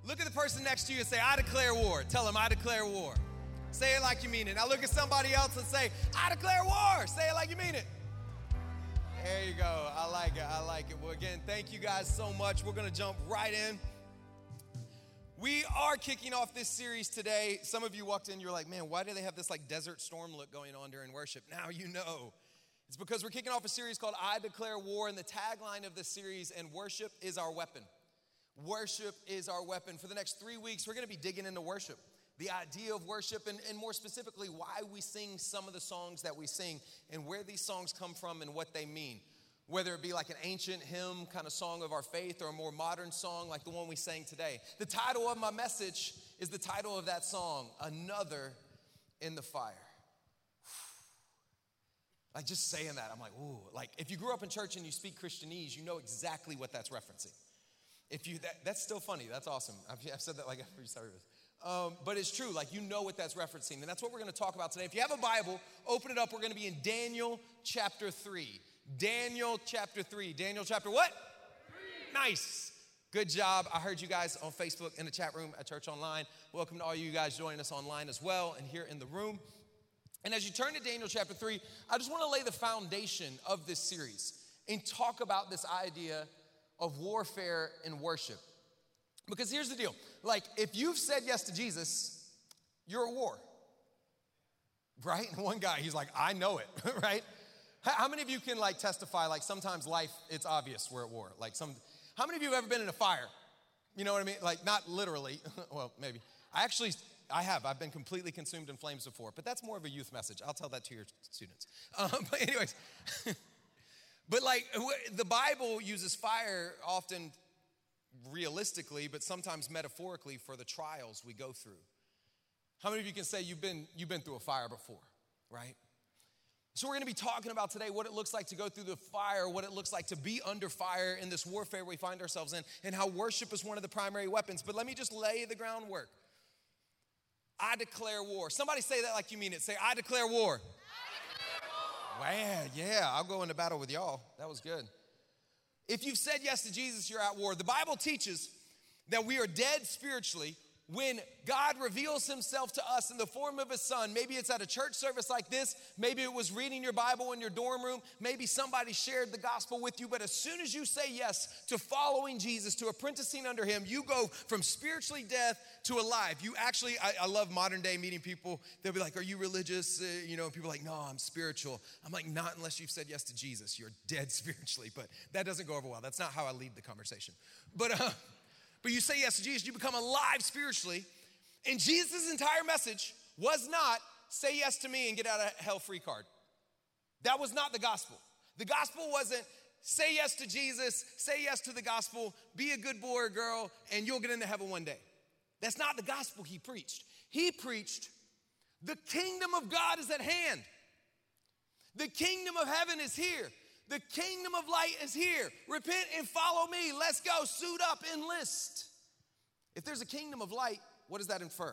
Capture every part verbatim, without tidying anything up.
Look at the person next to you and say, I declare war. Tell them, I declare war. Say it like you mean it. Now look at somebody else and say, I declare war. Say it like you mean it. There you go. I like it. I like it. Well, again, thank you guys so much. We're going to jump right in. We are kicking off this series today. Some of you walked in, you're like, man, why do they have this like desert storm look going on during worship? Now you know. It's because we're kicking off a series called I Declare War, and the tagline of this series, and worship is our weapon. Worship is our weapon. For the next three weeks, we're going to be digging into worship, the idea of worship, and, and more specifically, why we sing some of the songs that we sing and where these songs come from and what they mean. Whether it be like an ancient hymn kind of song of our faith or a more modern song like the one we sang today. The title of my message is the title of that song, Another in the Fire. Like just saying that, I'm like, ooh. Like if you grew up in church and you speak Christianese, you know exactly what that's referencing. If you, that, that's still funny, that's awesome. I've, I've said that like every service. Um, but it's true, like you know what that's referencing. And that's what we're gonna talk about today. If you have a Bible, open it up. We're gonna be in Daniel chapter three. Daniel chapter three. Daniel chapter what? Three. Nice. Good job. I heard you guys on Facebook in the chat room at Church Online. Welcome to all you guys joining us online as well and here in the room. And as you turn to Daniel chapter three, I just want to lay the foundation of this series and talk about this idea of warfare and worship. Because here's the deal. Like if you've said yes to Jesus, you're at war. Right? And one guy, he's like, I know it, right? How many of you can like testify, like sometimes life, it's obvious we're at war. Like some, how many of you have ever been in a fire? You know what I mean? Like not literally, well, maybe. I actually, I have, I've been completely consumed in flames before, but that's more of a youth message. I'll tell that to your students. Um, but anyways, but like the Bible uses fire often realistically, but sometimes metaphorically for the trials we go through. How many of you can say you've been, you've been through a fire before, right? So we're going to be talking about today what it looks like to go through the fire, what it looks like to be under fire in this warfare we find ourselves in, and how worship is one of the primary weapons. But let me just lay the groundwork. I declare war. Somebody say that like you mean it. Say, I declare war. I declare war. Wow, yeah, I'll go into battle with y'all. That was good. If you've said yes to Jesus, you're at war. The Bible teaches that we are dead spiritually when God reveals himself to us in the form of his son. Maybe it's at a church service like this. Maybe it was reading your Bible in your dorm room. Maybe somebody shared the gospel with you. But as soon as you say yes to following Jesus, to apprenticing under him, you go from spiritually dead to alive. You actually, I, I love modern day meeting people. They'll be like, are you religious? Uh, you know, people are like, no, I'm spiritual. I'm like, not unless you've said yes to Jesus. You're dead spiritually. But that doesn't go over well. That's not how I lead the conversation. But, uh, But you say yes to Jesus, you become alive spiritually. And Jesus' entire message was not, say yes to me and get out of hell free card. That was not the gospel. The gospel wasn't, say yes to Jesus, say yes to the gospel, be a good boy or girl, and you'll get into heaven one day. That's not the gospel he preached. He preached, the kingdom of God is at hand. The kingdom of heaven is here. The kingdom of light is here. Repent and follow me. Let's go. Suit up, enlist. If there's a kingdom of light, what does that infer?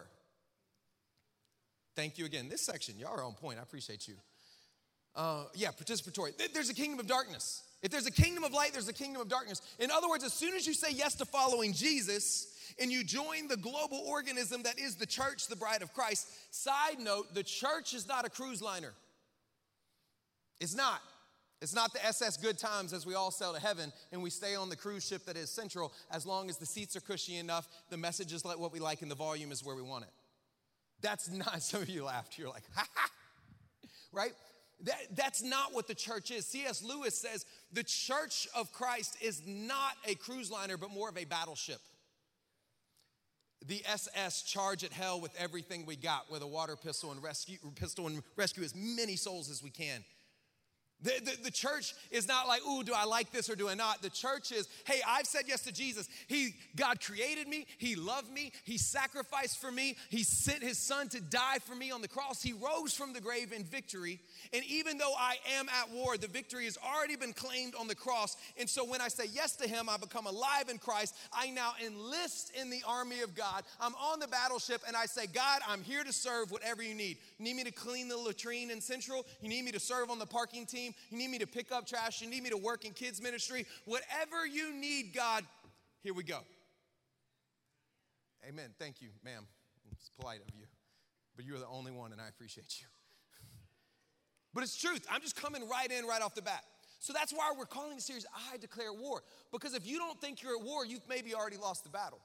Thank you again. This section, y'all are on point. I appreciate you. Uh, yeah, participatory. There's a kingdom of darkness. If there's a kingdom of light, there's a kingdom of darkness. In other words, as soon as you say yes to following Jesus and you join the global organism that is the church, the bride of Christ, side note, the church is not a cruise liner. It's not. It's not the S S Good Times as we all sail to heaven and we stay on the cruise ship that is Central as long as the seats are cushy enough, the message is like what we like, and the volume is where we want it. That's not, some of you laughed. You're like, ha ha, right? That, that's not what the church is. C S Lewis says the church of Christ is not a cruise liner, but more of a battleship. The S S charge at hell with everything we got, with a water pistol and rescue, pistol and rescue as many souls as we can. The, the, the church is not like, ooh, do I like this or do I not? The church is, hey, I've said yes to Jesus. He, God created me. He loved me. He sacrificed for me. He sent his son to die for me on the cross. He rose from the grave in victory. And even though I am at war, the victory has already been claimed on the cross. And so when I say yes to him, I become alive in Christ. I now enlist in the army of God. I'm on the battleship and I say, God, I'm here to serve whatever you need. You need me to clean the latrine in Central? You need me to serve on the parking team? You need me to pick up trash? You need me to work in kids ministry? Whatever you need, God, here we go. Amen. Thank you, ma'am. It's polite of you. But you're the only one, and I appreciate you. But it's truth. I'm just coming right in right off the bat. So that's why we're calling the series, I Declare War. Because if you don't think you're at war, you've maybe already lost the battle.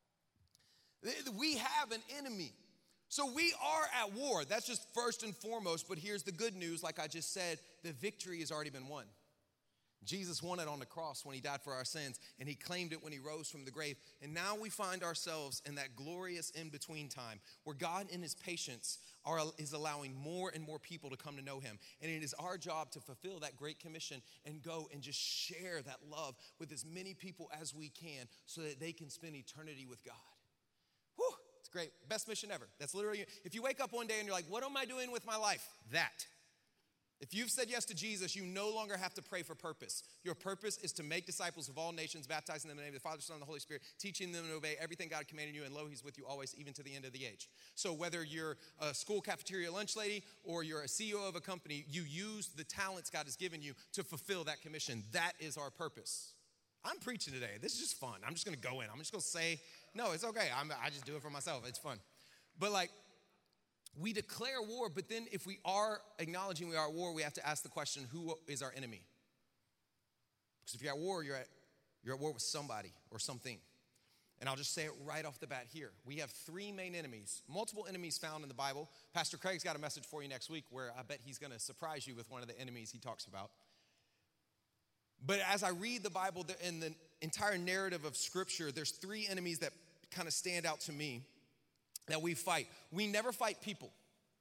We have an enemy. So we are at war. That's just first and foremost. But here's the good news. Like I just said, the victory has already been won. Jesus won it on the cross when he died for our sins, and he claimed it when he rose from the grave. And now we find ourselves in that glorious in-between time where God in his patience are, is allowing more and more people to come to know him. And it is our job to fulfill that great commission and go and just share that love with as many people as we can so that they can spend eternity with God. Whew, it's great. Best mission ever. That's literally, if you wake up one day and you're like, what am I doing with my life? That. If you've said yes to Jesus, you no longer have to pray for purpose. Your purpose is to make disciples of all nations, baptizing them in the name of the Father, Son, and the Holy Spirit, teaching them to obey everything God commanded you, and lo, he's with you always, even to the end of the age. So whether you're a school cafeteria lunch lady or you're a C E O of a company, you use the talents God has given you to fulfill that commission. That is our purpose. I'm preaching today. This is just fun. I'm just going to go in. I'm just going to say, no, it's okay. I'm, I just do it for myself. It's fun. But like, we declare war, but then if we are acknowledging we are at war, we have to ask the question, who is our enemy? Because if you're at war, you're at, you're at war with somebody or something. And I'll just say it right off the bat here. We have three main enemies, multiple enemies found in the Bible. Pastor Craig's got a message for you next week where I bet he's going to surprise you with one of the enemies he talks about. But as I read the Bible in the entire narrative of Scripture, there's three enemies that kind of stand out to me that we fight. We never fight people.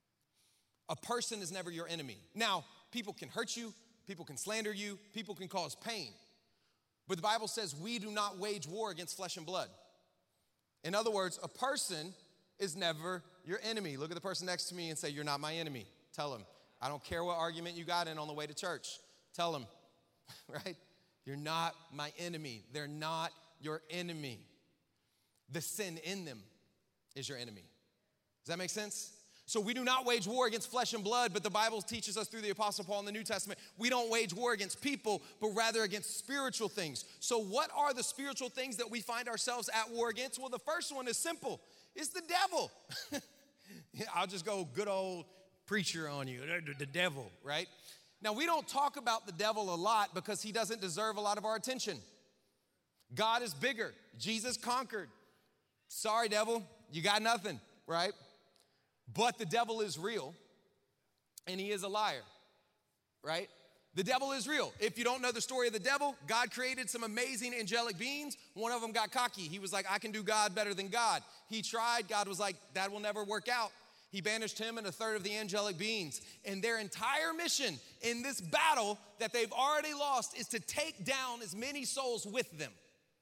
A person is never your enemy. Now, people can hurt you, people can slander you, people can cause pain. But the Bible says we do not wage war against flesh and blood. In other words, a person is never your enemy. Look at the person next to me and say, you're not my enemy. Tell him. I don't care what argument you got in on the way to church. Tell him, right? You're not my enemy. They're not your enemy. The sin in them is your enemy. Does that make sense? So we do not wage war against flesh and blood, but the Bible teaches us through the Apostle Paul in the New Testament, we don't wage war against people, but rather against spiritual things. So what are the spiritual things that we find ourselves at war against? Well, the first one is simple. It's the devil. I'll just go good old preacher on you, the devil, right? Now, we don't talk about the devil a lot because he doesn't deserve a lot of our attention. God is bigger. Jesus conquered. Sorry, devil, you got nothing, right? But the devil is real, and he is a liar, right? The devil is real. If you don't know the story of the devil, God created some amazing angelic beings. One of them got cocky. He was like, I can do God better than God. He tried. God was like, that will never work out. He banished him and a third of the angelic beings. And their entire mission in this battle that they've already lost is to take down as many souls with them.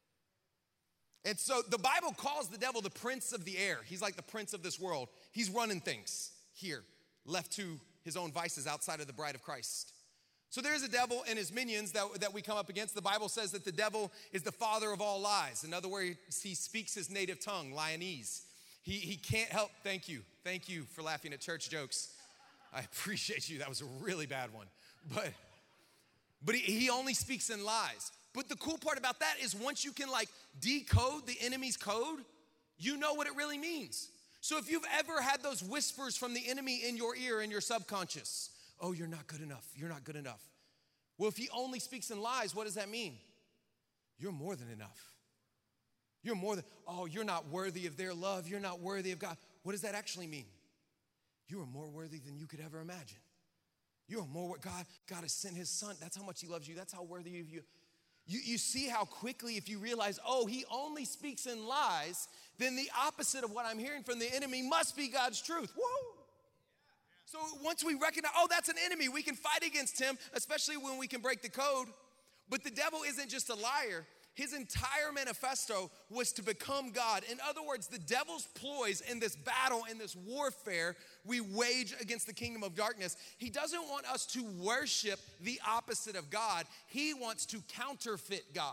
And so the Bible calls the devil the prince of the air. He's like the prince of this world. He's running things here, left to his own vices outside of the bride of Christ. So there's a devil and his minions that, that we come up against. The Bible says that the devil is the father of all lies. In other words, he speaks his native tongue, Lionese. He, he can't help, thank you. Thank you for laughing at church jokes. I appreciate you. That was a really bad one. But, but he, he only speaks in lies. But the cool part about that is once you can like decode the enemy's code, you know what it really means. So if you've ever had those whispers from the enemy in your ear, in your subconscious, oh, you're not good enough, you're not good enough. Well, if he only speaks in lies, what does that mean? You're more than enough. You're more than, oh, you're not worthy of their love, you're not worthy of God. What does that actually mean? You are more worthy than you could ever imagine. You are more what God, God has sent his son. That's how much he loves you. That's how worthy of you. You, you see how quickly if you realize, oh, he only speaks in lies, then the opposite of what I'm hearing from the enemy must be God's truth. Whoa. So once we recognize, oh, that's an enemy, we can fight against him, especially when we can break the code. But the devil isn't just a liar. His entire manifesto was to become God. In other words, the devil's ploys in this battle, in this warfare we wage against the kingdom of darkness, he doesn't want us to worship the opposite of God. He wants to counterfeit God.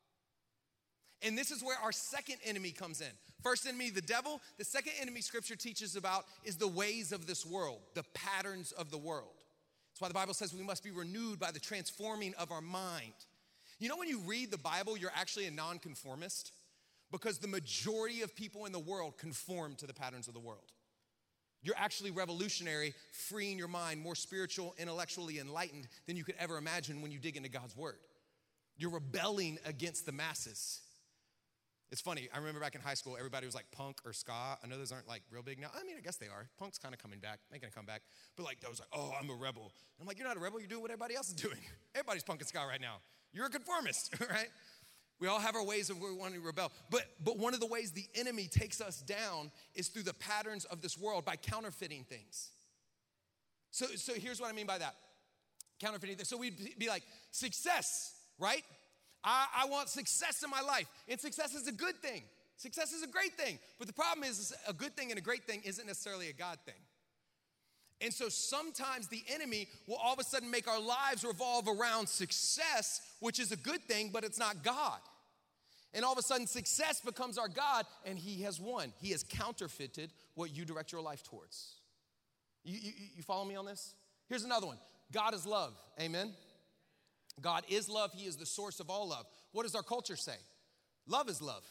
And this is where our second enemy comes in. First enemy, the devil. The second enemy scripture teaches about is the ways of this world, the patterns of the world. That's why the Bible says we must be renewed by the transforming of our mind. You know, when you read the Bible, you're actually a nonconformist because the majority of people in the world conform to the patterns of the world. You're actually revolutionary, freeing your mind, more spiritual, intellectually enlightened than you could ever imagine when you dig into God's word. You're rebelling against the masses. It's funny, I remember back in high school, everybody was like punk or ska. I know those aren't like real big now. I mean, I guess they are. Punk's kind of coming back, making a comeback. But like, those like, oh, I'm a rebel. And I'm like, you're not a rebel, you're doing what everybody else is doing. Everybody's punk and ska right now. You're a conformist, right? We all have our ways of where we want to rebel. But, but one of the ways the enemy takes us down is through the patterns of this world by counterfeiting things. So, so here's what I mean by that. Counterfeiting things. So we'd be like, success, right? I, I want success in my life. And success is a good thing. Success is a great thing. But the problem is, is a good thing and a great thing isn't necessarily a God thing. And so sometimes the enemy will all of a sudden make our lives revolve around success, which is a good thing, but it's not God. And all of a sudden success becomes our God, and he has won. He has counterfeited what you direct your life towards. You, you, you follow me on this? Here's another one. God is love. Amen? God is love. He is the source of all love. What does our culture say? Love is love.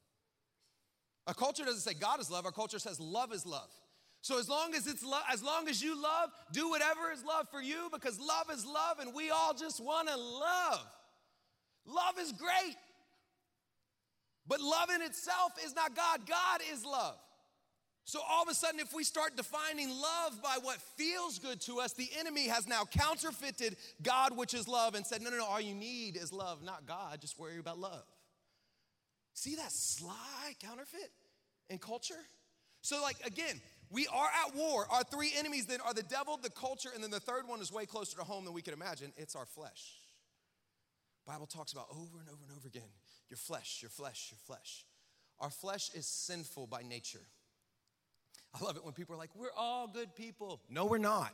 Our culture doesn't say God is love. Our culture says love is love. So as long as it's love, as long as you love, do whatever is love for you, because love is love and we all just want to love. Love is great. But love in itself is not God. God is love. So all of a sudden, if we start defining love by what feels good to us, the enemy has now counterfeited God, which is love, and said, no, no, no, all you need is love, not God. Just worry about love. See that sly counterfeit in culture? So like, again, we are at war. Our three enemies then are the devil, the culture, and then the third one is way closer to home than we can imagine. It's our flesh. Bible talks about over and over and over again, your flesh, your flesh, your flesh. Our flesh is sinful by nature. I love it when people are like, we're all good people. No, we're not.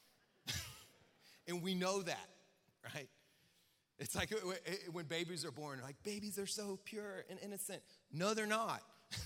And we know that, right? It's like when babies are born, like babies are so pure and innocent. No, they're not.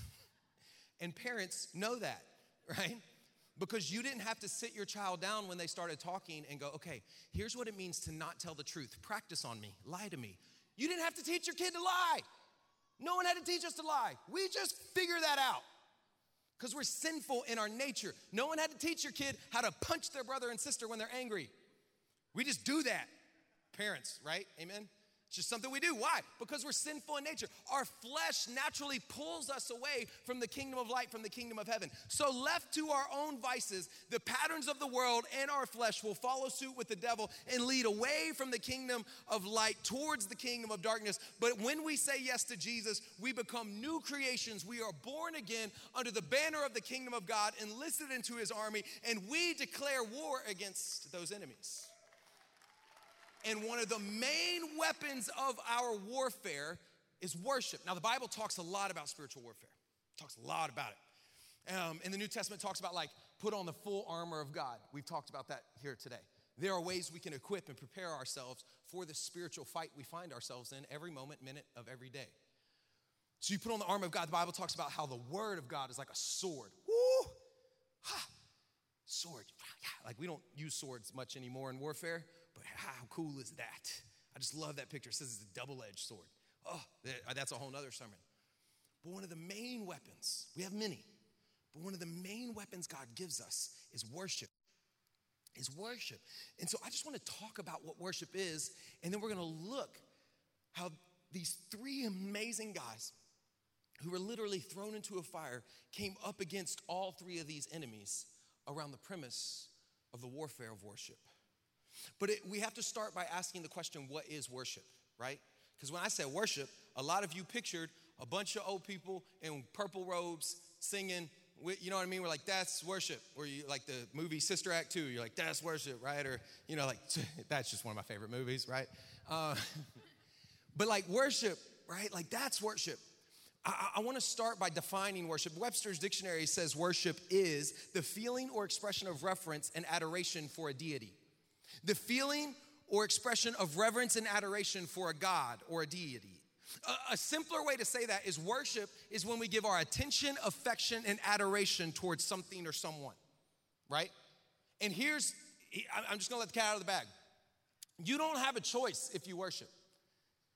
And parents know that, right? Because you didn't have to sit your child down when they started talking and go, okay, here's what it means to not tell the truth. Practice on me. Lie to me. You didn't have to teach your kid to lie. No one had to teach us to lie. We just figure that out because we're sinful in our nature. No one had to teach your kid how to punch their brother and sister when they're angry. We just do that. Parents, right? Amen? It's just something we do. Why? Because we're sinful in nature. Our flesh naturally pulls us away from the kingdom of light, from the kingdom of heaven. So left to our own vices, the patterns of the world and our flesh will follow suit with the devil and lead away from the kingdom of light towards the kingdom of darkness. But when we say yes to Jesus, we become new creations. We are born again under the banner of the kingdom of God, enlisted into his army, and we declare war against those enemies. And one of the main weapons of our warfare is worship. Now, the Bible talks a lot about spiritual warfare. It talks a lot about it. Um, and the New Testament talks about like, put on the full armor of God. We've talked about that here today. There are ways we can equip and prepare ourselves for the spiritual fight we find ourselves in every moment, minute of every day. So you put on the armor of God. The Bible talks about how the word of God is like a sword. Woo! Ha! Sword. Like we don't use swords much anymore in warfare. But how cool is that? I just love that picture. It says it's a double-edged sword. Oh, that's a whole nother sermon. But one of the main weapons, we have many, but one of the main weapons God gives us is worship. Is worship. And so I just want to talk about what worship is, and then we're going to look how these three amazing guys who were literally thrown into a fire came up against all three of these enemies around the premise of the warfare of worship. But it, we have to start by asking the question, what is worship, right? Because when I say worship, a lot of you pictured a bunch of old people in purple robes singing, you know what I mean? We're like, that's worship. Or you like the movie Sister Act two, you're like, that's worship, right? Or, you know, like, that's just one of my favorite movies, right? Uh, but like worship, right? Like that's worship. I, I want to start by defining worship. Webster's dictionary says worship is the feeling or expression of reverence and adoration for a deity. The feeling or expression of reverence and adoration for a God or a deity. A, a simpler way to say that is worship is when we give our attention, affection, and adoration towards something or someone, right? And here's, I'm just gonna let the cat out of the bag. You don't have a choice if you worship.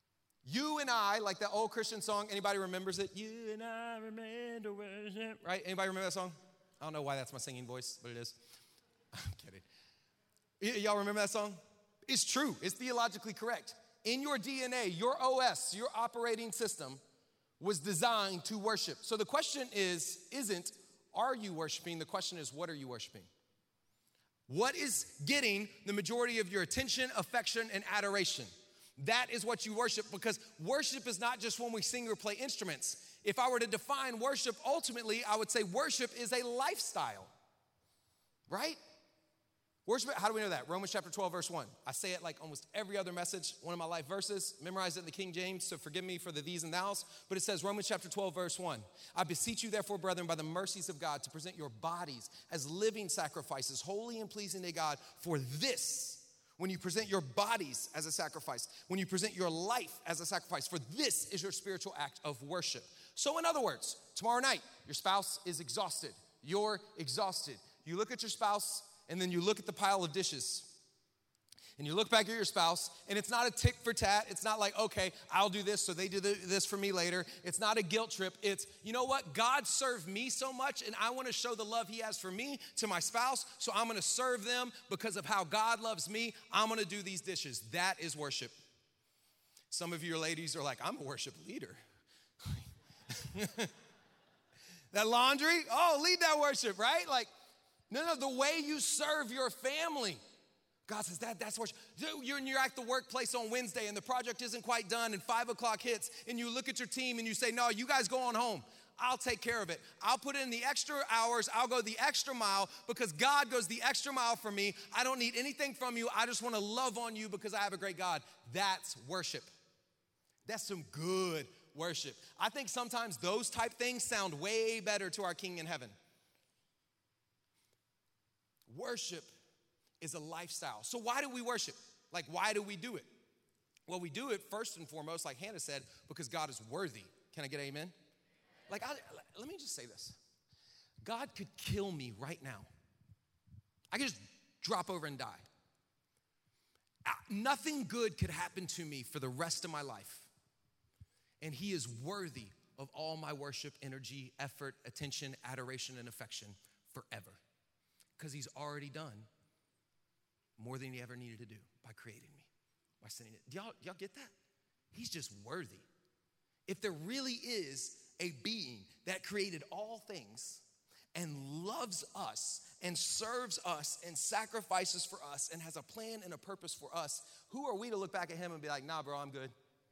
You and I, like that old Christian song, anybody remembers it? You and I remember worship, right? Anybody remember that song? I don't know why that's my singing voice, but it is. I'm kidding. Y- y'all remember that song? It's true. It's theologically correct. In your D N A, your O S, your operating system was designed to worship. So the question is, isn't, are you worshiping? The question is, what are you worshiping? What is getting the majority of your attention, affection, and adoration? That is what you worship, because worship is not just when we sing or play instruments. If I were to define worship, ultimately, I would say worship is a lifestyle, right? Worship, how do we know that? Romans chapter twelve, verse one. I say it like almost every other message, one of my life verses, memorized it in the King James, so forgive me for the these and thous, but it says, Romans chapter twelve, verse one. I beseech you, therefore, brethren, by the mercies of God, to present your bodies as living sacrifices, holy and pleasing to God. For this, when you present your bodies as a sacrifice, when you present your life as a sacrifice, for this is your spiritual act of worship. So in other words, tomorrow night, your spouse is exhausted. You're exhausted. You look at your spouse, and then you look at the pile of dishes, and you look back at your spouse, and it's not a tick for tat. It's not like, okay, I'll do this so they do this for me later. It's not a guilt trip. It's, you know what? God served me so much, and I want to show the love he has for me to my spouse, so I'm going to serve them because of how God loves me. I'm going to do these dishes. That is worship. Some of you ladies are like, I'm a worship leader. That laundry, oh, lead that worship, right? Like, no, no, the way you serve your family. God says that, that's worship. You're, you're at the workplace on Wednesday and the project isn't quite done and five o'clock hits and you look at your team and you say, no, you guys go on home. I'll take care of it. I'll put in the extra hours. I'll go the extra mile because God goes the extra mile for me. I don't need anything from you. I just want to love on you because I have a great God. That's worship. That's some good worship. I think sometimes those type things sound way better to our King in heaven. Worship is a lifestyle. So why do we worship? Like, why do we do it? Well, we do it first and foremost, like Hannah said, because God is worthy. Can I get amen? Like, I, let me just say this. God could kill me right now. I could just drop over and die. Nothing good could happen to me for the rest of my life. And he is worthy of all my worship, energy, effort, attention, adoration, and affection forever. Because he's already done more than he ever needed to do by creating me, by sending it. Do y'all, y'all get that? He's just worthy. If there really is a being that created all things and loves us and serves us and sacrifices for us and has a plan and a purpose for us, who are we to look back at him and be like, nah, bro, I'm good?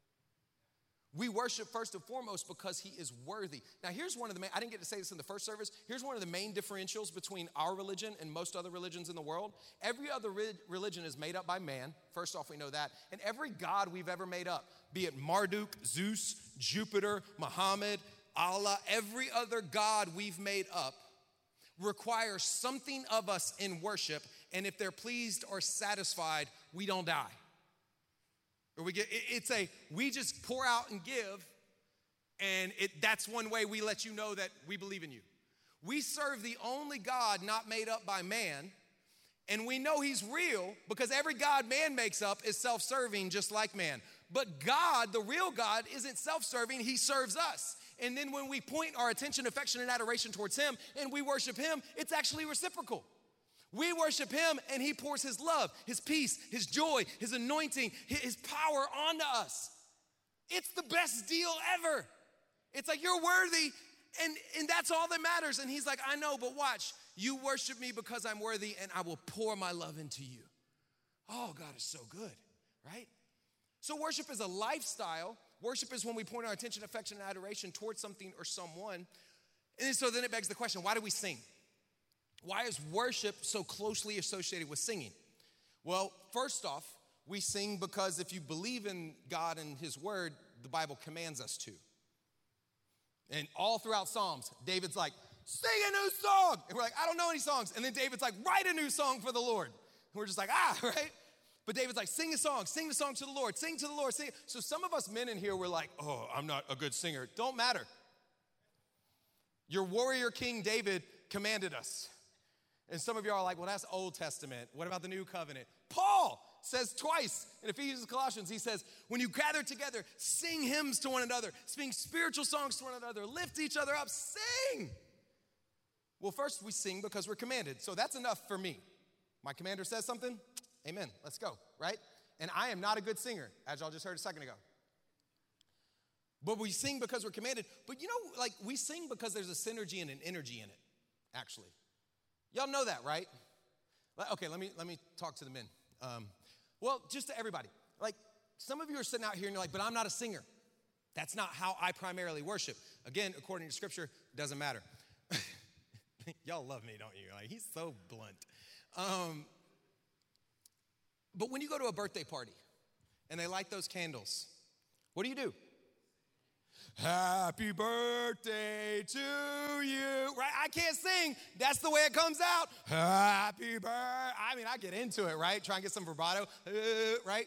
We worship first and foremost because he is worthy. Now, here's one of the main, I didn't get to say this in the first service. Here's one of the main differentials between our religion and most other religions in the world. Every other re- religion is made up by man. First off, we know that. And every god we've ever made up, be it Marduk, Zeus, Jupiter, Muhammad, Allah, every other god we've made up requires something of us in worship. And if they're pleased or satisfied, we don't die. Or we get, it's a, we just pour out and give, and it, that's one way we let you know that we believe in you. We serve the only God not made up by man, and we know he's real because every God man makes up is self-serving just like man. But God, the real God, isn't self-serving, he serves us. And then when we point our attention, affection, and adoration towards him, and we worship him, it's actually reciprocal. We worship him and he pours his love, his peace, his joy, his anointing, his power onto us. It's the best deal ever. It's like, you're worthy and, and that's all that matters. And he's like, I know, but watch, you worship me because I'm worthy and I will pour my love into you. Oh, God is so good, right? So worship is a lifestyle. Worship is when we point our attention, affection, and adoration towards something or someone. And so then it begs the question, why do we sing? Why is worship so closely associated with singing? Well, first off, we sing because if you believe in God and his word, the Bible commands us to. And all throughout Psalms, David's like, sing a new song. And we're like, I don't know any songs. And then David's like, write a new song for the Lord. And we're just like, ah, right? But David's like, sing a song, sing the song to the Lord, sing to the Lord, sing. So some of us men in here, we're like, oh, I'm not a good singer. Don't matter. Your warrior king David commanded us. And some of you are like, well, that's Old Testament. What about the New Covenant? Paul says twice in Ephesians and Colossians, he says, when you gather together, sing hymns to one another, sing spiritual songs to one another, lift each other up, sing. Well, first we sing because we're commanded. So that's enough for me. My commander says something, amen, let's go, right? And I am not a good singer, as y'all just heard a second ago. But we sing because we're commanded. But you know, like we sing because there's a synergy and an energy in it, actually. Y'all know that, right? Okay, let me let me talk to the men. Um, well, just to everybody. Like some of you are sitting out here and you're like, but I'm not a singer. That's not how I primarily worship. Again, according to scripture, doesn't matter. Y'all love me, don't you? Like he's so blunt. Um, but when you go to a birthday party and they light those candles, what do you do? Happy birthday to you, right? I can't sing. That's the way it comes out. Happy birthday. I mean, I get into it, right? Try and get some vibrato, uh, right?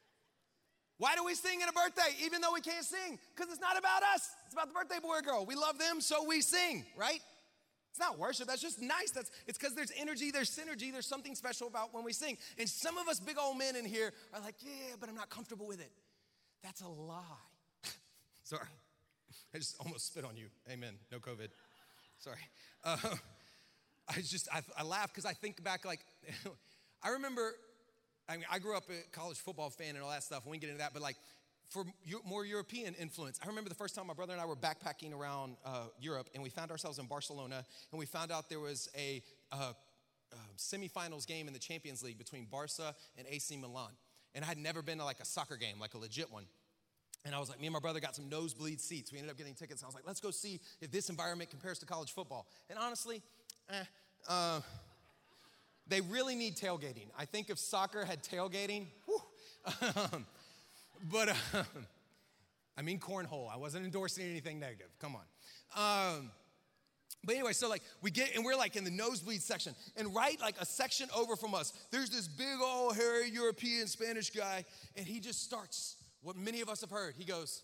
Why do we sing at a birthday even though we can't sing? Because it's not about us. It's about the birthday boy or girl. We love them, so we sing, right? It's not worship. That's just nice. That's it's because there's energy, there's synergy, there's something special about when we sing. And some of us big old men in here are like, yeah, but I'm not comfortable with it. That's a lie. Sorry. I just almost spit on you. Amen. No COVID. Sorry. Uh, I just, I, I laugh because I think back like, I remember, I mean, I grew up a college football fan and all that stuff. We can get into that. But like for more European influence, I remember the first time my brother and I were backpacking around uh, Europe and we found ourselves in Barcelona and we found out there was a uh, uh, semifinals game in the Champions League between Barca and A C Milan. And I had never been to like a soccer game, like a legit one. And I was like, me and my brother got some nosebleed seats. We ended up getting tickets. And I was like, let's go see if this environment compares to college football. And honestly, eh, uh, they really need tailgating. I think if soccer had tailgating, whew, um, but uh, I mean cornhole. I wasn't endorsing anything negative. Come on. Um, but anyway, so like we get, and we're like in the nosebleed section. And right like a section over from us, there's this big old hairy European Spanish guy. And he just starts what many of us have heard. He goes,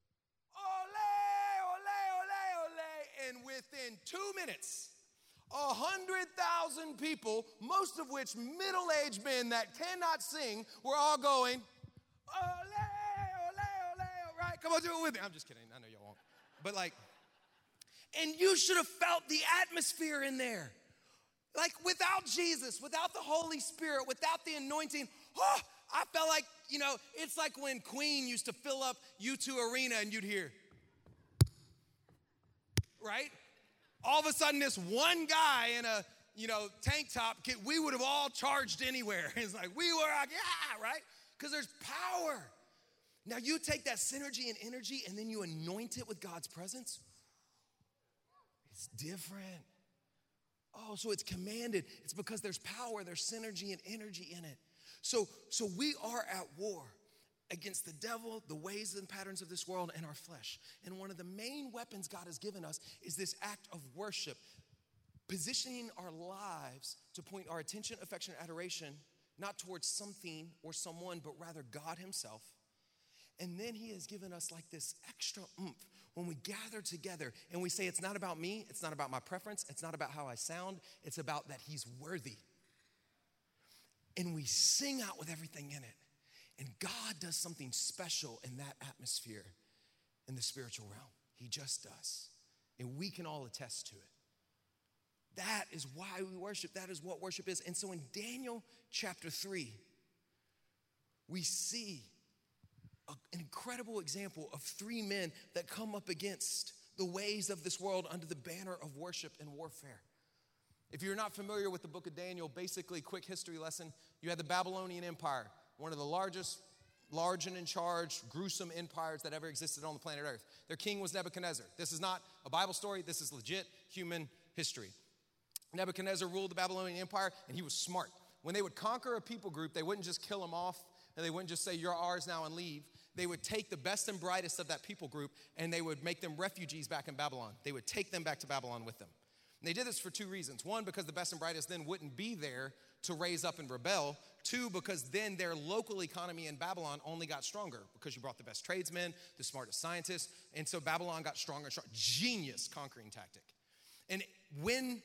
ole, ole, ole, ole. And within two minutes, a hundred thousand people, most of which middle-aged men that cannot sing, were all going, ole, ole, ole, right? Come on, do it with me. I'm just kidding. I know y'all won't. But like, and you should have felt the atmosphere in there. Like without Jesus, without the Holy Spirit, without the anointing, oh, I felt like, you know, it's like when Queen used to fill up U two Arena and you'd hear, right? All of a sudden, this one guy in a, you know, tank top, we would have all charged anywhere. It's like, we were like, yeah, right? Because there's power. Now, you take that synergy and energy and then you anoint it with God's presence. It's different. Oh, so it's commanded. It's because there's power, there's synergy and energy in it. So, so we are at war against the devil, the ways and patterns of this world, and our flesh. And one of the main weapons God has given us is this act of worship, positioning our lives to point our attention, affection, and adoration, not towards something or someone, but rather God himself. And then he has given us like this extra oomph when we gather together and we say, it's not about me, it's not about my preference, it's not about how I sound, it's about that he's worthy. And we sing out with everything in it. And God does something special in that atmosphere in the spiritual realm. He just does. And we can all attest to it. That is why we worship. That is what worship is. And so in Daniel chapter three, we see a, an incredible example of three men that come up against the ways of this world under the banner of worship and warfare. If you're not familiar with the book of Daniel, basically, quick history lesson, you had the Babylonian Empire, one of the largest, large and in charge, gruesome empires that ever existed on the planet Earth. Their king was Nebuchadnezzar. This is not a Bible story. This is legit human history. Nebuchadnezzar ruled the Babylonian Empire, and he was smart. When they would conquer a people group, they wouldn't just kill them off, and they wouldn't just say, you're ours now and leave. They would take the best and brightest of that people group, and they would make them refugees back in Babylon. They would take them back to Babylon with them. And they did this for two reasons. One, because the best and brightest then wouldn't be there to raise up and rebel. Two, because then their local economy in Babylon only got stronger because you brought the best tradesmen, the smartest scientists. And so Babylon got stronger and stronger. Genius conquering tactic. And when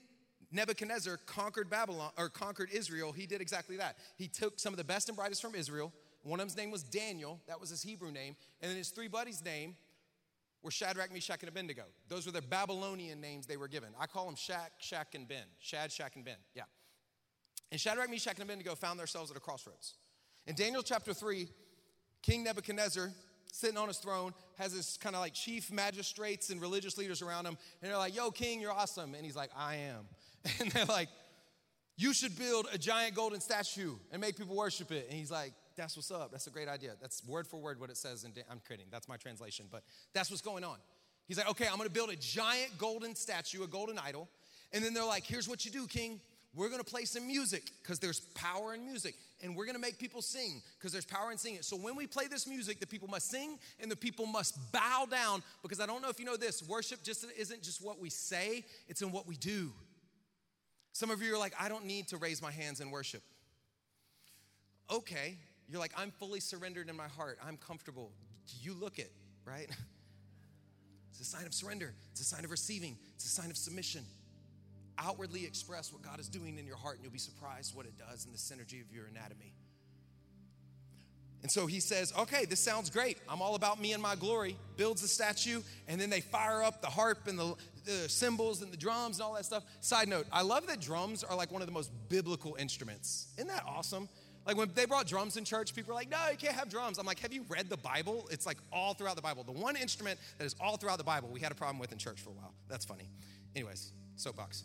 Nebuchadnezzar conquered Babylon, or conquered Israel, he did exactly that. He took some of the best and brightest from Israel. One of them's name was Daniel. That was his Hebrew name. And then his three buddies' name were Shadrach, Meshach, and Abednego. Those were their Babylonian names they were given. I call them Shak, Shak, and Ben. Shad, Shak, and Ben. Yeah. And Shadrach, Meshach, and Abednego found themselves at a crossroads. In Daniel chapter three, King Nebuchadnezzar, sitting on his throne, has this kind of like chief magistrates and religious leaders around him. And they're like, yo, king, you're awesome. And he's like, I am. And they're like, you should build a giant golden statue and make people worship it. And he's like, that's what's up. That's a great idea. That's word for word what it says. In Dan- I'm kidding. That's my translation. But that's what's going on. He's like, okay, I'm going to build a giant golden statue, a golden idol. And then they're like, here's what you do, king. We're going to play some music because there's power in music. And we're going to make people sing because there's power in singing. So when we play this music, the people must sing and the people must bow down, because I don't know if you know this, worship just isn't just what we say, it's in what we do. Some of you are like, I don't need to raise my hands in worship. Okay. You're like, I'm fully surrendered in my heart. I'm comfortable. You look it, right? It's a sign of surrender. It's a sign of receiving. It's a sign of submission. Outwardly express what God is doing in your heart, and you'll be surprised what it does in the synergy of your anatomy. And so he says, okay, this sounds great. I'm all about me and my glory. Builds the statue, and then they fire up the harp and the, the cymbals and the drums and all that stuff. Side note, I love that drums are like one of the most biblical instruments. Isn't that awesome? Like when they brought drums in church, people are like, no, you can't have drums. I'm like, have you read the Bible? It's like all throughout the Bible. The one instrument that is all throughout the Bible we had a problem with in church for a while. That's funny. Anyways, soapbox.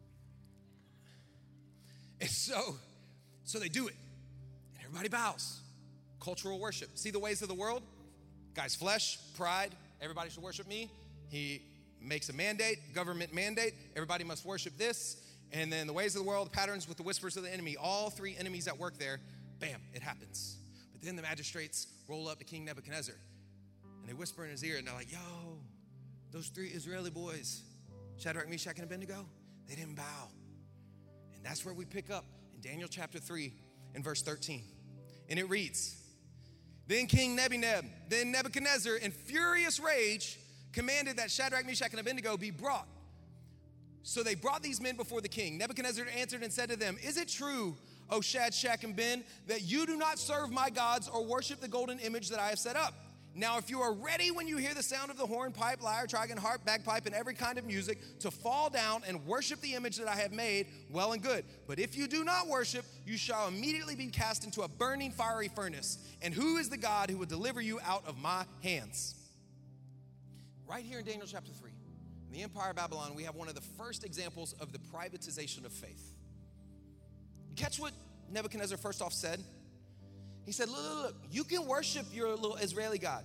And so, so they do it, and everybody bows. Cultural worship. See the ways of the world? Guys, flesh, pride, everybody should worship me. He makes a mandate, government mandate, everybody must worship this. And then the ways of the world, patterns with the whispers of the enemy, all three enemies at work there, bam, it happens. But then the magistrates roll up to King Nebuchadnezzar, and they whisper in his ear, and they're like, yo, those three Israeli boys, Shadrach, Meshach, and Abednego, they didn't bow. And that's where we pick up in Daniel chapter three and verse thirteen. And it reads, then King Nebuchadnezzar, then Nebuchadnezzar in furious rage commanded that Shadrach, Meshach, and Abednego be brought. So they brought these men before the king. Nebuchadnezzar answered and said to them, is it true, O Shadrach and Ben, that you do not serve my gods or worship the golden image that I have set up? Now, if you are ready when you hear the sound of the horn, pipe, lyre, trigon, harp, bagpipe, and every kind of music to fall down and worship the image that I have made, well and good. But if you do not worship, you shall immediately be cast into a burning fiery furnace. And who is the God who will deliver you out of my hands? Right here in Daniel chapter three, in the Empire of Babylon, we have one of the first examples of the privatization of faith. You catch what Nebuchadnezzar first off said? He said, look, look, look, you can worship your little Israeli God.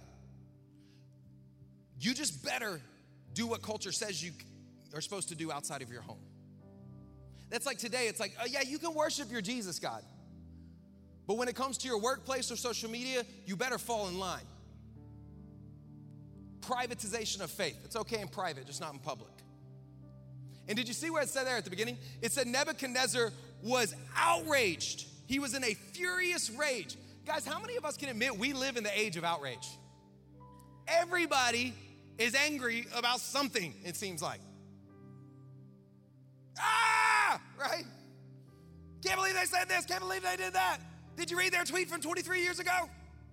You just better do what culture says you are supposed to do outside of your home. That's like today, it's like, oh yeah, you can worship your Jesus God. But when it comes to your workplace or social media, you better fall in line. Privatization of faith. It's okay in private, just not in public. And did you see where it said there at the beginning? It said Nebuchadnezzar was outraged. He was in a furious rage. Guys, how many of us can admit we live in the age of outrage? Everybody is angry about something, it seems like. Ah, right? Can't believe they said this. Can't believe they did that. Did you read their tweet from twenty-three years ago?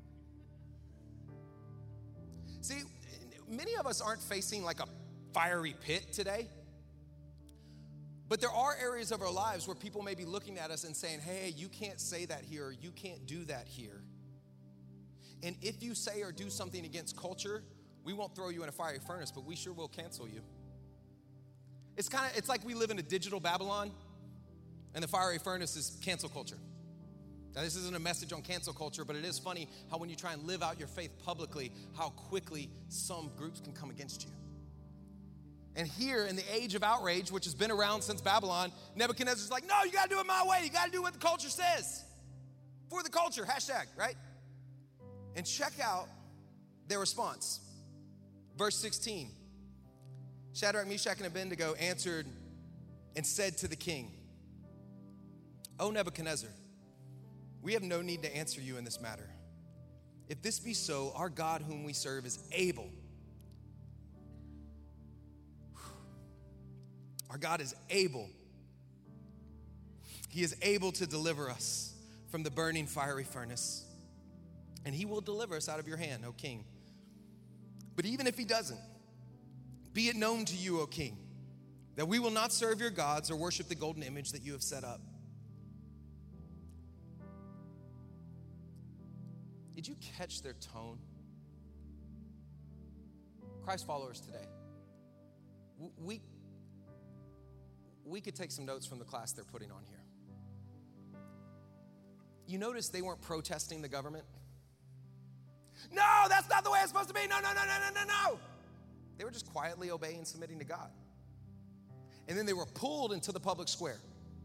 See, many of us aren't facing like a fiery pit today. But there are areas of our lives where people may be looking at us and saying, hey, you can't say that here, or you can't do that here. And if you say or do something against culture, we won't throw you in a fiery furnace, but we sure will cancel you. It's kind of, it's like we live in a digital Babylon, and the fiery furnace is cancel culture. Now, this isn't a message on cancel culture, but it is funny how when you try and live out your faith publicly, how quickly some groups can come against you. And here in the age of outrage, which has been around since Babylon, Nebuchadnezzar's like, no, you got to do it my way. You got to do what the culture says. For the culture, hashtag, right? And check out their response. Verse sixteen, Shadrach, Meshach, and Abednego answered and said to the king, O Nebuchadnezzar, we have no need to answer you in this matter. If this be so, our God whom we serve is able. Our God is able He is able to deliver us from the burning fiery furnace. And he will deliver us out of your hand, O king. But even if he doesn't, be it known to you, O king, that we will not serve your gods or worship the golden image that you have set up. Did you catch their tone? Christ followers today, we, we could take some notes from the class they're putting on here. You notice they weren't protesting the government? No, that's not the way it's supposed to be. No, no, no, no, no, no, no. They were just quietly obeying and submitting to God. And then they were pulled into the public square.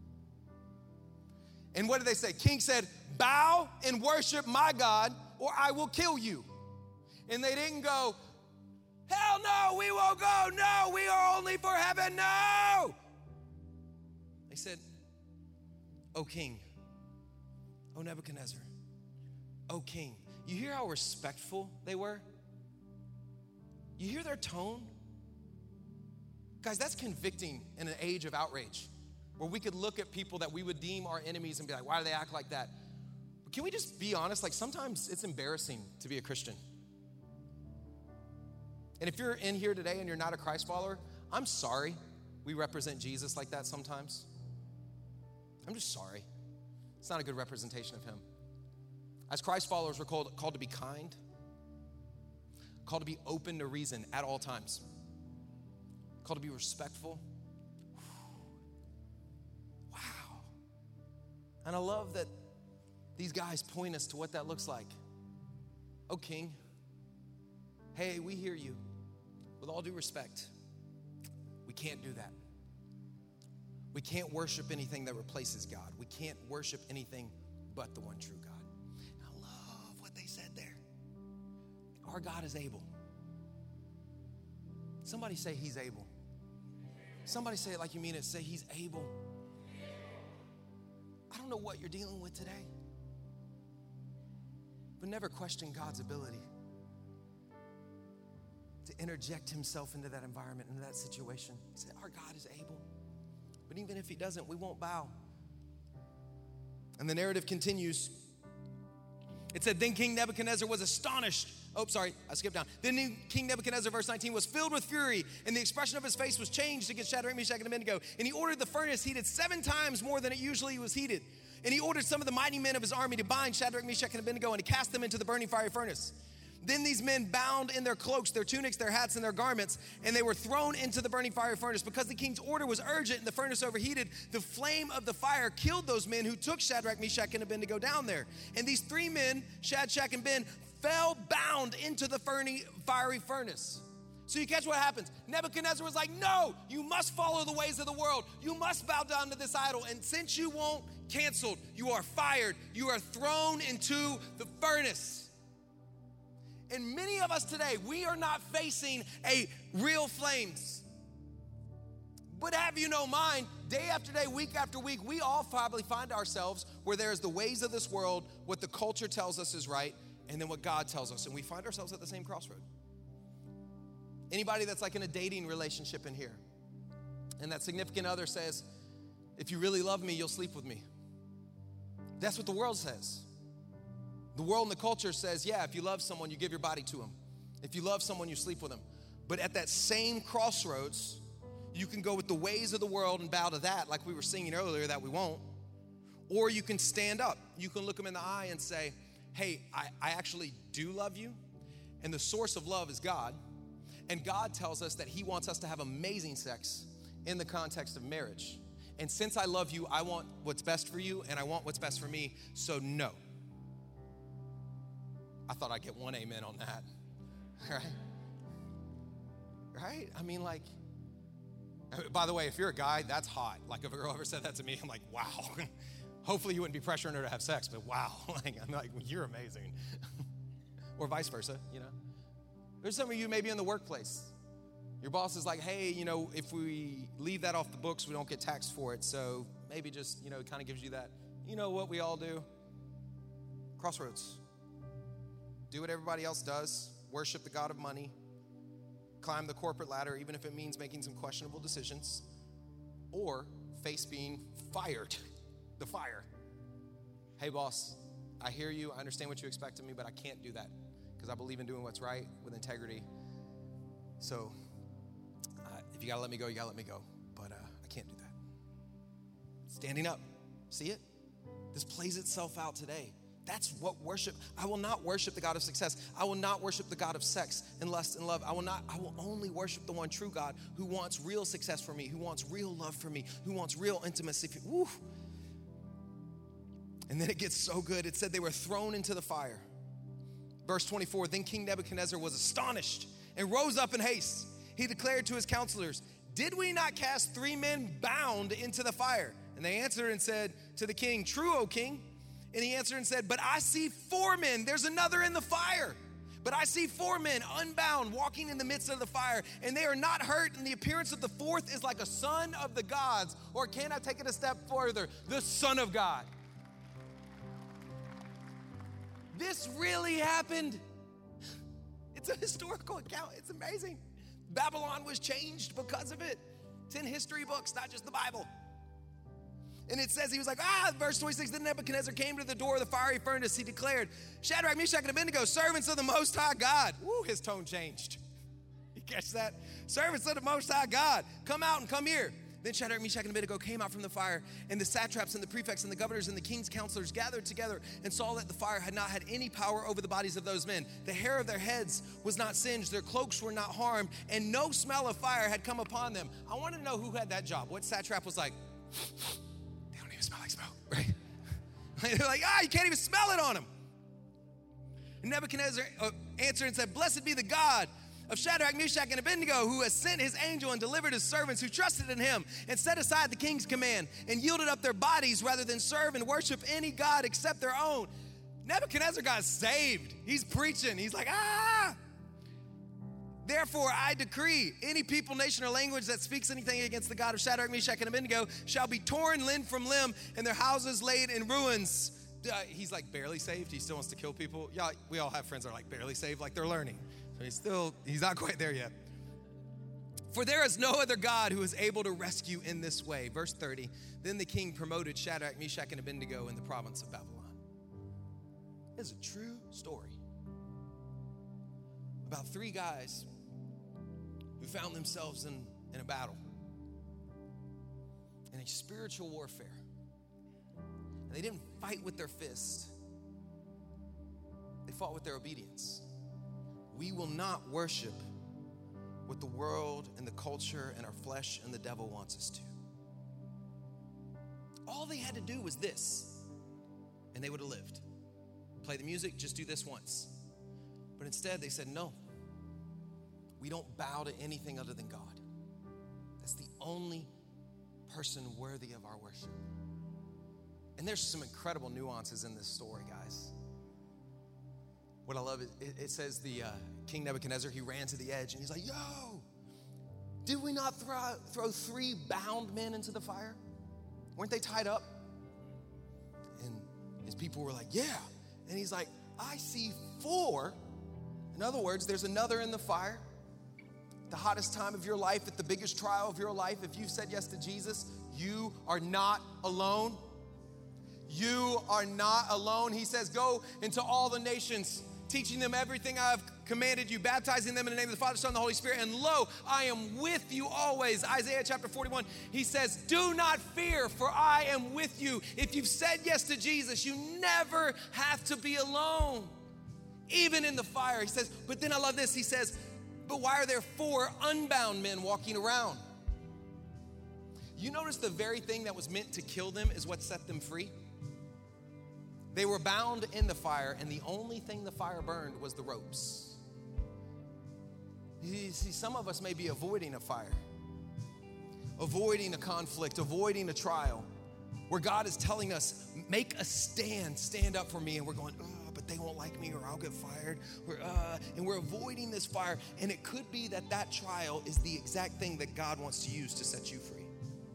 And what did they say? King said, bow and worship my God, or I will kill you. And they didn't go, hell no, we won't go. No, we are only for heaven. No. They said, O king, O Nebuchadnezzar, O king. You hear how respectful they were? You hear their tone? Guys, that's convicting in an age of outrage where we could look at people that we would deem our enemies and be like, why do they act like that? But can we just be honest? Like sometimes it's embarrassing to be a Christian. And if you're in here today and you're not a Christ follower, I'm sorry we represent Jesus like that sometimes. I'm just sorry. It's not a good representation of him. As Christ followers, we're called, called to be kind, called to be open to reason at all times, called to be respectful. Wow. And I love that these guys point us to what that looks like. Oh, king, hey, we hear you. With all due respect, we can't do that. We can't worship anything that replaces God. We can't worship anything but the one true God. And I love what they said there. Our God is able. Somebody say he's able. Somebody say it like you mean it. Say he's able. I don't know what you're dealing with today, but never question God's ability to interject himself into that environment, into that situation. He said, our God is able. But even if he doesn't, we won't bow. And the narrative continues. It said, then King Nebuchadnezzar was astonished. Oh, sorry, I skipped down. Then King Nebuchadnezzar, verse nineteen, was filled with fury, and the expression of his face was changed against Shadrach, Meshach, and Abednego. And he ordered the furnace heated seven times more than it usually was heated. And he ordered some of the mighty men of his army to bind Shadrach, Meshach, and Abednego and to cast them into the burning fiery furnace. Then these men bound in their cloaks, their tunics, their hats, and their garments, and they were thrown into the burning fiery furnace. Because the king's order was urgent and the furnace overheated, the flame of the fire killed those men who took Shadrach, Meshach, and Abednego down there. And these three men, Shadrach and Ben, fell bound into the fiery furnace. So you catch what happens. Nebuchadnezzar was like, no, you must follow the ways of the world. You must bow down to this idol. And since you won't, canceled. You are fired. You are thrown into the furnace. And many of us today, we are not facing a real flames. But have you no mind, day after day, week after week, we all probably find ourselves where there's the ways of this world, what the culture tells us is right, and then what God tells us. And we find ourselves at the same crossroad. Anybody that's like in a dating relationship in here, and that significant other says, if you really love me, you'll sleep with me. That's what the world says. The world and the culture says, yeah, if you love someone, you give your body to them. If you love someone, you sleep with them. But at that same crossroads, you can go with the ways of the world and bow to that, like we were singing earlier that we won't. Or you can stand up. You can look them in the eye and say, hey, I, I actually do love you. And the source of love is God. And God tells us that he wants us to have amazing sex in the context of marriage. And since I love you, I want what's best for you and I want what's best for me, so no. I thought I'd get one amen on that, right? Right? I mean, like, by the way, if you're a guy, that's hot. Like, if a girl ever said that to me, I'm like, wow. Hopefully you wouldn't be pressuring her to have sex, but wow. Like, I'm like, well, you're amazing. Or vice versa, you know? There's some of you maybe in the workplace. Your boss is like, hey, you know, if we leave that off the books, we don't get taxed for it. So maybe just, you know, it kind of gives you that, you know what we all do? Crossroads. Do what everybody else does. Worship the God of money. Climb the corporate ladder, even if it means making some questionable decisions. Or face being fired the fire. Hey, boss, I hear you. I understand what you expect of me, but I can't do that because I believe in doing what's right with integrity. So uh, if you got to let me go, you got to let me go. But uh, I can't do that. Standing up. See it? This plays itself out today. That's what worship. I will not worship the God of success. I will not worship the God of sex and lust and love. I will not, I will only worship the one true God who wants real success for me, who wants real love for me, who wants real intimacy. Woo. And then it gets so good. It said they were thrown into the fire. Verse twenty-four, then King Nebuchadnezzar was astonished and rose up in haste. He declared to his counselors, did we not cast three men bound into the fire? And they answered and said to the king, true, O king. And he answered and said, but I see four men. There's another in the fire. But I see four men unbound walking in the midst of the fire, and they are not hurt. And the appearance of the fourth is like a son of the gods. Or can I take it a step further? The Son of God. This really happened. It's a historical account. It's amazing. Babylon was changed because of it. It's in history books, not just the Bible. And it says he was like, ah, verse twenty-six, then Nebuchadnezzar came to the door of the fiery furnace. He declared, Shadrach, Meshach, and Abednego, servants of the Most High God. Woo, his tone changed. You catch that? Servants of the Most High God, come out and come here. Then Shadrach, Meshach, and Abednego came out from the fire, and the satraps and the prefects and the governors and the king's counselors gathered together and saw that the fire had not had any power over the bodies of those men. The hair of their heads was not singed, their cloaks were not harmed, and no smell of fire had come upon them. I want to know who had that job. What satrap was like, they don't even smell like smoke, right? They're like, ah, you can't even smell it on them. And Nebuchadnezzar answered and said, blessed be the God of Shadrach, Meshach, and Abednego, who has sent his angel and delivered his servants who trusted in him and set aside the king's command and yielded up their bodies rather than serve and worship any god except their own. Nebuchadnezzar got saved. He's preaching. He's like, ah! Therefore, I decree any people, nation, or language that speaks anything against the God of Shadrach, Meshach, and Abednego shall be torn limb from limb and their houses laid in ruins. Uh, he's like barely saved. He still wants to kill people. Yeah, we all have friends that are like barely saved, like they're learning. So he's still, he's not quite there yet. For there is no other God who is able to rescue in this way. Verse thirty, then the king promoted Shadrach, Meshach, and Abednego in the province of Babylon. This is a true story about three guys who found themselves in, in a battle, in a spiritual warfare. And they didn't fight with their fists. They fought with their obedience. We will not worship what the world and the culture and our flesh and the devil wants us to. All they had to do was this, and they would have lived. Play the music, just do this once. But instead they said, no, we don't bow to anything other than God. That's the only person worthy of our worship. And there's some incredible nuances in this story, guys. What I love is it, it says the uh, King Nebuchadnezzar, he ran to the edge and he's like, yo, did we not throw, throw three bound men into the fire? Weren't they tied up? And his people were like, yeah. And he's like, I see four. In other words, there's another in the fire. The hottest time of your life, at the biggest trial of your life, if you've said yes to Jesus, you are not alone. You are not alone. He says, go into all the nations, teaching them everything I have commanded you, baptizing them in the name of the Father, Son, and the Holy Spirit. And lo, I am with you always. Isaiah chapter forty-one, he says, do not fear, for I am with you. If you've said yes to Jesus, you never have to be alone, even in the fire. He says, but then I love this. He says, but why are there four unbound men walking around? You notice the very thing that was meant to kill them is what set them free? They were bound in the fire, and the only thing the fire burned was the ropes. You see, some of us may be avoiding a fire, avoiding a conflict, avoiding a trial, where God is telling us, make a stand, stand up for me, and we're going, oh, but they won't like me, or I'll get fired, we're, uh, and we're avoiding this fire, and it could be that that trial is the exact thing that God wants to use to set you free.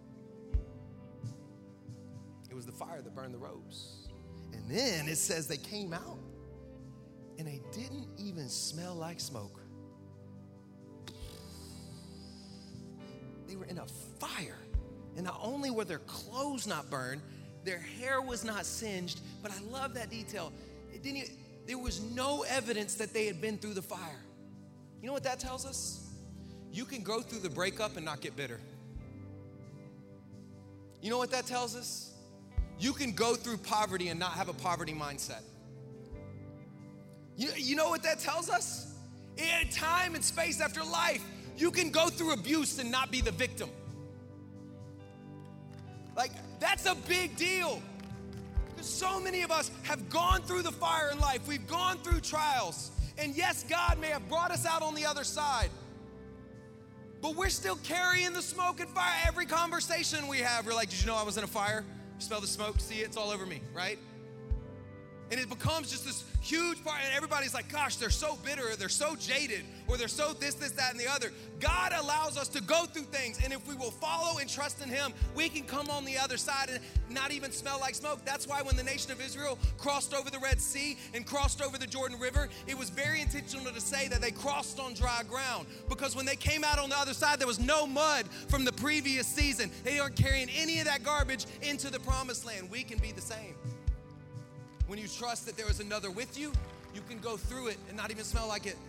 It was the fire that burned the ropes. And then it says they came out and they didn't even smell like smoke. They were in a fire. And not only were their clothes not burned, their hair was not singed, but I love that detail. It didn't even, there was no evidence that they had been through the fire. You know what that tells us? You can go through the breakup and not get bitter. You know what that tells us? You can go through poverty and not have a poverty mindset. You, you know what that tells us? In time and space after life, you can go through abuse and not be the victim. Like, that's a big deal. Because so many of us have gone through the fire in life. We've gone through trials. And yes, God may have brought us out on the other side. But we're still carrying the smoke and fire. Every conversation we have, we're like, did you know I was in a fire? You smell the smoke, see it, it's all over me, right? And it becomes just this huge part, and everybody's like, gosh, they're so bitter, or they're so jaded, or they're so this, this, that, and the other. God allows us to go through things, and if we will follow and trust in Him, we can come on the other side and not even smell like smoke. That's why when the nation of Israel crossed over the Red Sea and crossed over the Jordan River, it was very intentional to say that they crossed on dry ground, because when they came out on the other side, there was no mud from the previous season. They aren't carrying any of that garbage into the promised land. We can be the same. When you trust that there is another with you, you can go through it and not even smell like it.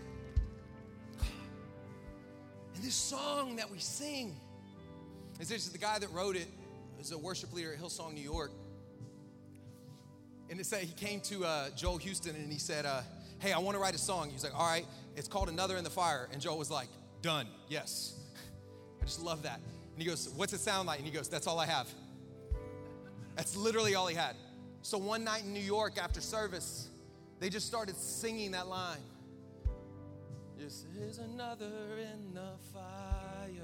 And this song that we sing, is this is the guy that wrote it, is a worship leader at Hillsong, New York. And it said he came to uh, Joel Houston and he said, uh, hey, I want to write a song. He was like, all right, it's called Another in the Fire. And Joel was like, done, yes. I just love that. And he goes, what's it sound like? And he goes, that's all I have. That's literally all he had. So one night in New York after service, they just started singing that line. This is another in the fire.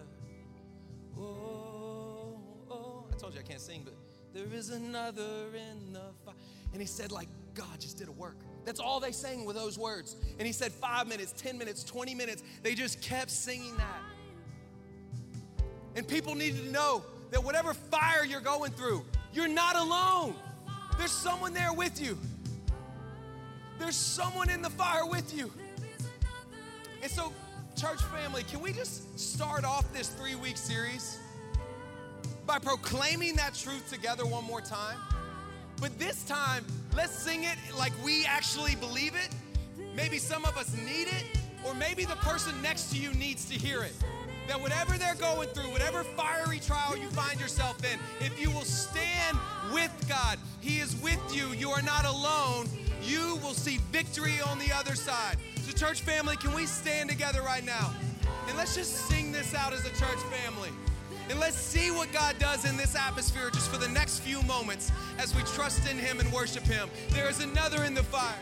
Oh, oh. I told you I can't sing, but there is another in the fire. And he said, like, God just did a work. That's all they sang with those words. And he said five minutes, ten minutes, twenty minutes, they just kept singing that. And people needed to know that whatever fire you're going through, you're not alone. There's someone there with you. There's someone in the fire with you. And so, church family, can we just start off this three-week series by proclaiming that truth together one more time? But this time, let's sing it like we actually believe it. Maybe some of us need it, or maybe the person next to you needs to hear it. That whatever they're going through, whatever fiery trial you find yourself in, if you will stand with God, He is with you. You are not alone. You will see victory on the other side. So church family, can we stand together right now? And let's just sing this out as a church family. And let's see what God does in this atmosphere just for the next few moments as we trust in Him and worship Him. There is another in the fire.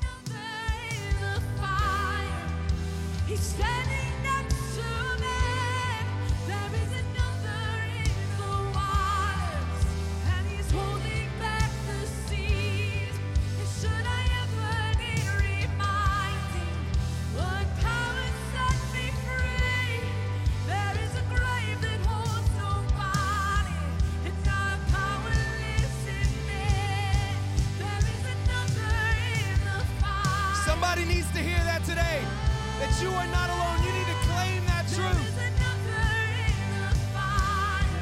He's standing next to me. There is another in the waters, and He's holding back the seas. And should I ever need reminding, what power set me free? There is a grave that holds nobody, and our power lives in me. There is another in the fire. Somebody needs to hear that today. That you are not alone. You need to claim that truth. There is another in the fire.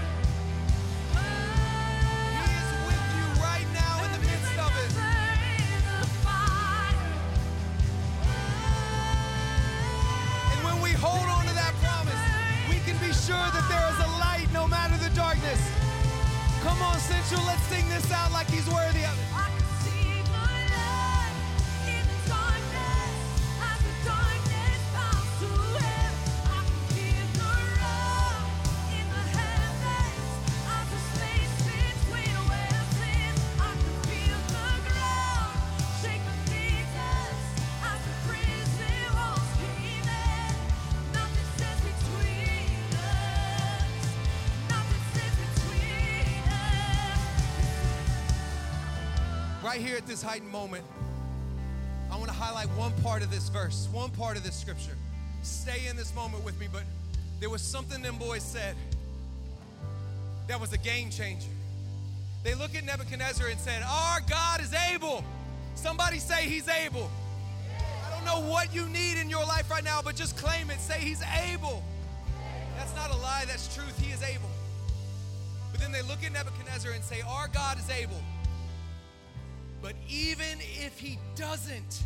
He is with you right now in the midst of it. There is another in the fire. And when we hold on to that promise, we can be sure that there is a light no matter the darkness. Come on, Central, let's sing this out like He's worthy of it. I can see my light in the darkness, as the darkness bows to Him. I can hear the roar in the heavens, as the space between wheels in. I can feel the ground shake beneath us, as the prison walls cave in. Nothing stands between us. Nothing stands between us. Right here at this heightened moment, I want to highlight one part of this verse, one part of this scripture. Stay in this moment with me, but there was something them boys said that was a game changer. They look at Nebuchadnezzar and said, our God is able. Somebody say He's able. I don't know what you need in your life right now, but just claim it. Say He's able. That's not a lie, that's truth. He is able. But then they they look at Nebuchadnezzar and say, our God is able. But even if he doesn't,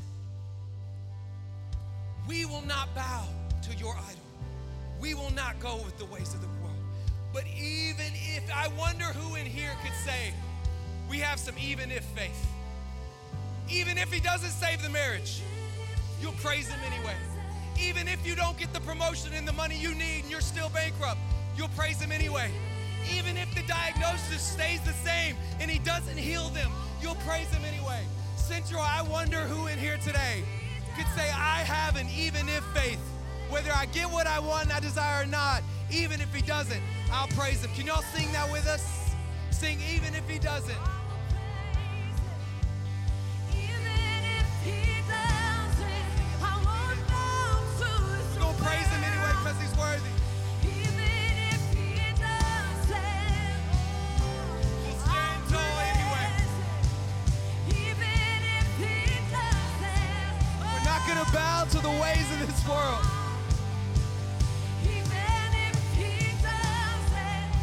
we will not bow to your idol. We will not go with the ways of the world. But even if, I wonder who in here could say, we have some even if faith. Even if he doesn't save the marriage, you'll praise him anyway. Even if you don't get the promotion and the money you need and you're still bankrupt, you'll praise him anyway. Even if the diagnosis stays the same and he doesn't heal them, you'll praise him anyway. Central, I wonder who in here today could say, I have an even if faith. Whether I get what I want and I desire or not, even if he doesn't, I'll praise him. Can y'all sing that with us? Sing, even if he doesn't. Praise him anyway because he's worthy. Even if he doesn't, We'll stand tall anyway. even if he doesn't, We're not going to bow to the ways of this world. even if he doesn't,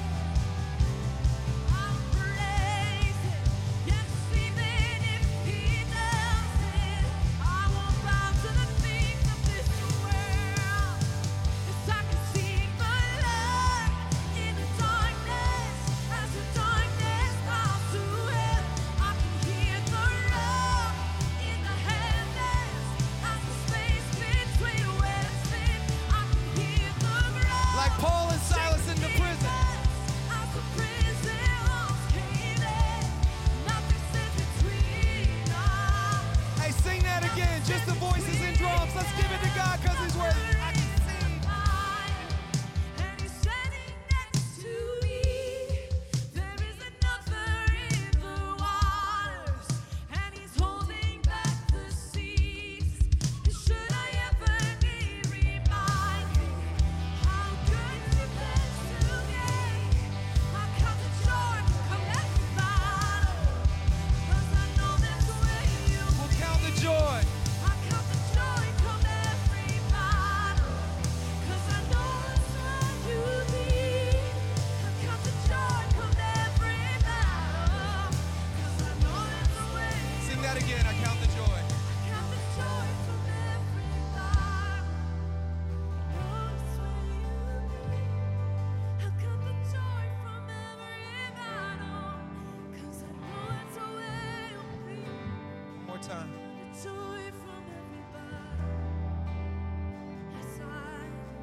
I'll praise him. Yes, even if he doesn't, I won't bow to the things of this world. 'Cause I can see the light in the darkness, as the darkness falls to hell. I can hear the roar in the heavens, as the space between where it sits. I can hear the groan. Like Paul and Silas in the prison. As the prison walls cave in, nothing stands between us. Hey, sing that again. Just the voices and drums. Let's give it to God because he's worthy. I can see. And he's standing next to me. There is another in the waters, and he's holding back the seas. Should I ever need reminding how good you've been to me? I count the joy from every battle, 'cause I know that's where you We'll count the joy. I count the joy from every battle, 'cause I know it's where you lead. I count the joy from every battle, 'cause I know it's where you Sing that again. I count the joy. I count the joy from every battle, know it's where you lead. I count the joy from every battle, 'cause I know it's where you'll be. One more time. The joy from every battle, yes I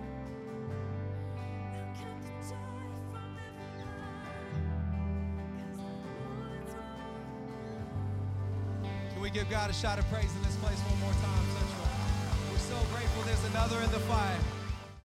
do. I count the joy from every battle, 'cause I know it's where. Can we give God a shout of praise in this place one more time, Central? We're so grateful there's another in the fire.